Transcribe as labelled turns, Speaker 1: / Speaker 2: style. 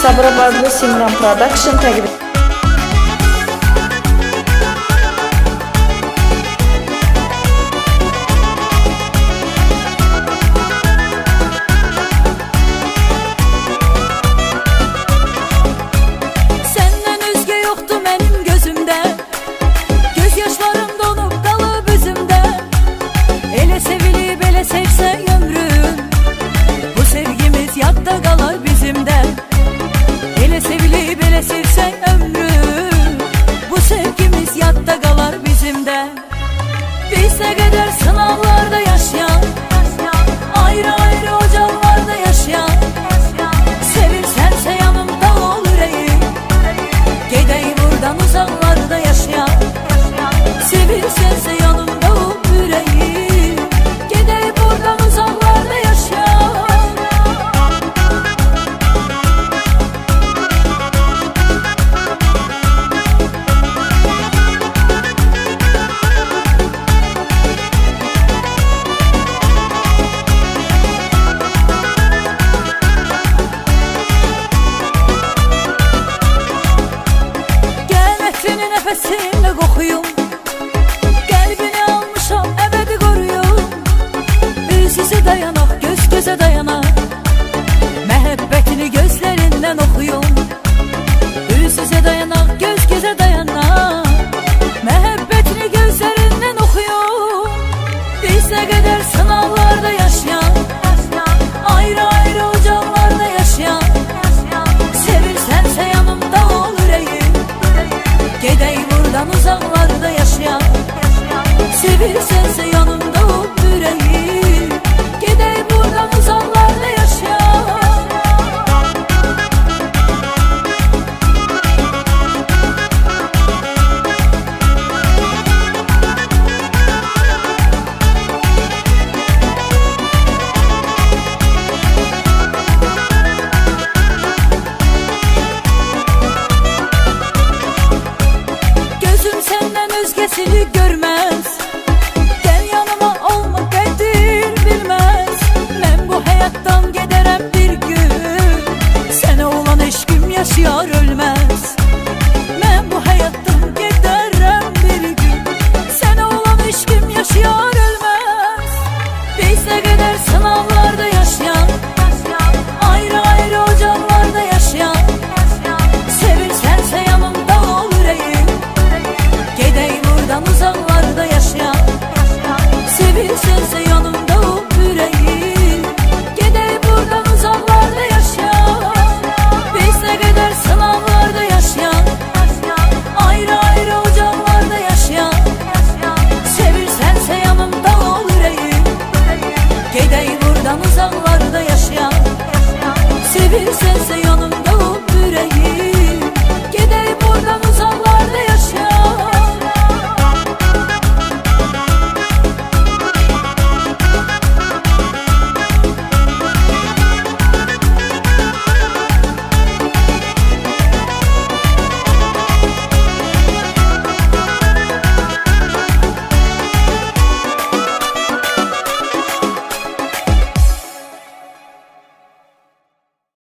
Speaker 1: Sabirabadlı Simran Production təqdim.
Speaker 2: Səndən özgə yoxdur mənim gözümdə, göz yaşlarım donub qalıb üzümdə. Elə sevilib, elə sevsən ömrüm, bu sevgimiz yadda qalar bizimdə. Elə sevilib, elə sevsən ömrüm, bu sevgimiz yadda qalar bizimdə. Biz nə qədər sınavlarda yaşayan, ayrı-ayrı ocaqlarda yaşayan, sevirsənsə yanımda ol ürəyim, gedək buradan uzaqlarda yaşayan. Sevirsənsə yanımda ol ürəyim, gedək buradan uzaqlarda yaşayan. Nəfəsimlə qoxuyum, qəlbini almışam, əbədi qoruyum. Üz-üzə dayanaq, göz-gözə dayanaq, məhəbbətini gözlərindən oxuyum. Üz-üzə dayanaq, göz-gözə dayanaq, məhəbbətini gözlərindən oxuyum. Biz nə qədər sınavlarda yaşayan, ayrı-ayrı ocaqlarda yaşayan, sevirsənsə yanımda ol ürəyim, gedək buradan uzaqlarda yaşayan. Sevirsənsə